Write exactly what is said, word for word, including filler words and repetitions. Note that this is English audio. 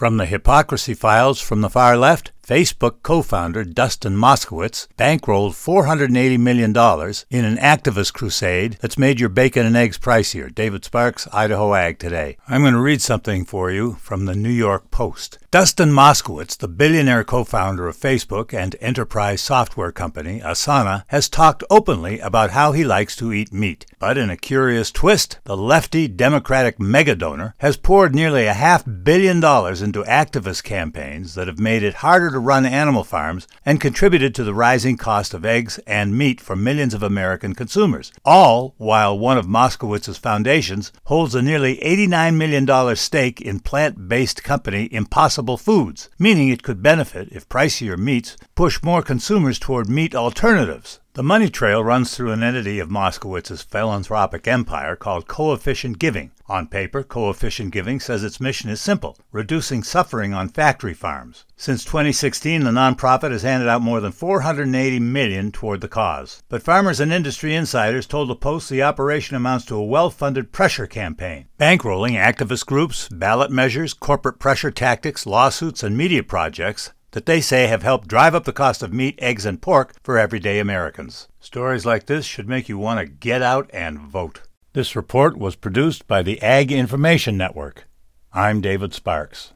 From the hypocrisy files from the far left, Facebook co-founder Dustin Moskovitz bankrolled four hundred eighty million dollars in an activist crusade that's made your bacon and eggs pricier. David Sparks, Idaho Ag Today. I'm going to read something for you from the New York Post. Dustin Moskovitz, the billionaire co-founder of Facebook and enterprise software company Asana, has talked openly about how he likes to eat meat. But in a curious twist, the lefty Democratic megadonor has poured nearly a half billion dollars into activist campaigns that have made it harder to run animal farms and contributed to the rising cost of eggs and meat for millions of American consumers, all while one of Moskowitz's foundations holds a nearly eighty-nine million dollars stake in plant-based company Impossible Foods, meaning it could benefit if pricier meats push more consumers toward meat alternatives. The money trail runs through an entity of Moskowitz's philanthropic empire called Coefficient Giving. On paper, Coefficient Giving says its mission is simple: reducing suffering on factory farms. Since twenty sixteen, the nonprofit has handed out more than four hundred eighty million dollars toward the cause. But farmers and industry insiders told the Post the operation amounts to a well-funded pressure campaign, bankrolling activist groups, ballot measures, corporate pressure tactics, lawsuits, and media projects that they say have helped drive up the cost of meat, eggs, and pork for everyday Americans. Stories like this should make you want to get out and vote. This report was produced by the Ag Information Network. I'm David Sparks.